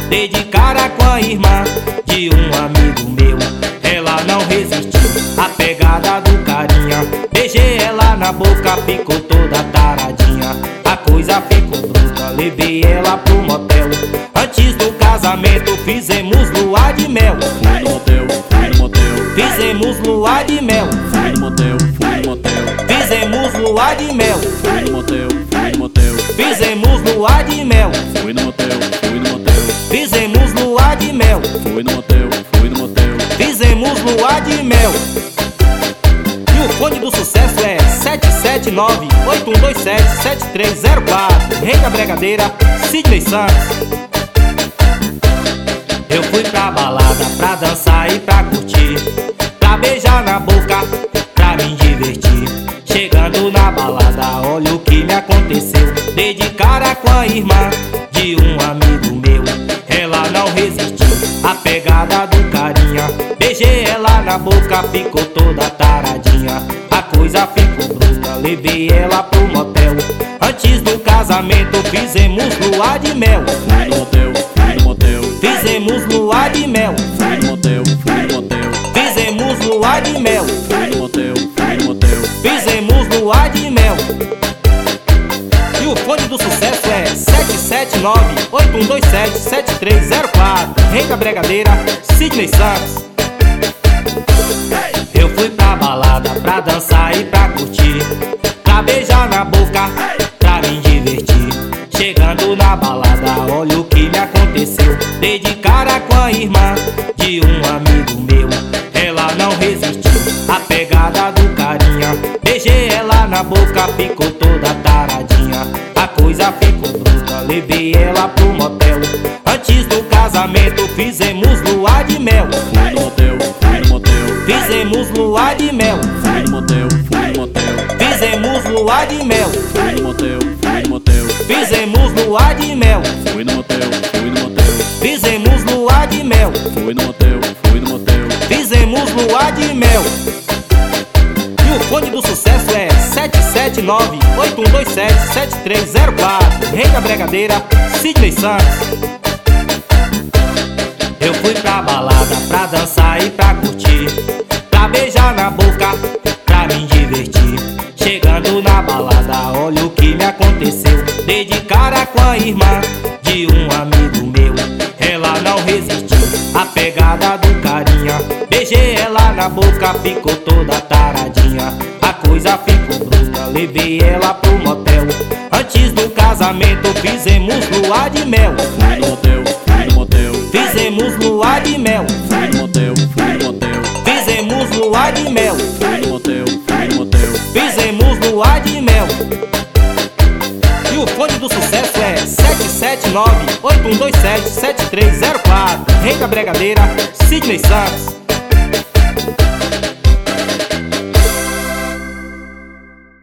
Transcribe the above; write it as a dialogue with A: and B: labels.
A: Dei de cara com a irmã de um amigo meu. Ela não resistiu à pegada do carinha. Beijei ela na boca, ficou toda taradinha. A coisa ficou bruta, levei ela pro motel. Antes do casamento fizemos lua de mel.
B: Fui no motel, fui no motel.
A: Fizemos lua de mel.
B: Fui no motel, fui no motel.
A: Fizemos lua de mel.
B: Fui no motel, fui no motel.
A: Fizemos lua de mel.
B: Fui no motel, fui no motel.
A: Fizemos lua de mel.
B: Fui no motel, fui no motel.
A: Fizemos lua de mel. E o fone do sucesso é 779-8127-7304. Rei da Bregadeira, Sidney Santos. Eu fui pra balada pra dançar e pra curtir, pra beijar na boca, pra me divertir. Chegando na balada, olha o que me aconteceu. Dei de cara com a irmã de um amigo meu. Ela não resistiu à pegada do carinha. Beijei ela na boca, ficou toda taradinha. A coisa ficou bruta, levei ela pro motel. Antes do casamento fizemos lua de mel.
B: Fui no motel, fui no motel.
A: Fizemos lua de mel.
B: Fui no motel, fui no motel.
A: Fizemos lua de mel.
B: Fui no motel, fui no motel.
A: Fizemos lua de mel. E o fone do sucesso é 779-8127-7304. Rei da Bregadeira, Sidney Santos. Eu fui pra balada pra dançar e pra curtir, pra beijar na boca, pra me divertir. Chegando na balada, olha o que me aconteceu. Dei de cara com a irmã de um amigo meu. Ela não resistiu à pegada do carinha. Beijei ela na boca, ficou toda taradinha. A coisa ficou bruta, levei ela pro motel. Antes do casamento fizemos lua de mel.
B: Fui no motel, fui no motel.
A: Fizemos lua de mel.
B: Fui no motel, fui no motel.
A: Fizemos lua de mel.
B: Fui no motel, fui no motel.
A: Fizemos lua de mel.
B: Fui no motel, fui no motel.
A: Fizemos lua de mel.
B: Fui no motel, fui no motel.
A: Fizemos lua de mel. E o fone do sucesso é 779-8127-7304. Rei da Bregadeira, Sidney Santos. Eu fui pra balada pra dançar e pra curtir, pra beijar na boca, pra me divertir. Chegando na balada, olha o que me aconteceu. Dei de cara com a irmã de um amigo meu. Ela não resistiu à pegada do carinha. Beijei ela na boca, ficou toda taradinha. A coisa ficou bruta, levei ela pro motel. Antes do casamento fizemos lua de mel.
B: Fui no motel, fui no motel.
A: Fizemos lua de mel.
B: Fui no motel, fui no motel.
A: Fizemos lua de mel.
B: Fui no motel, fui no motel.
A: Fizemos lua de mel. E o fone do sucesso é 779-8127-7304. Rei da Bregadeira, Sidney Santos.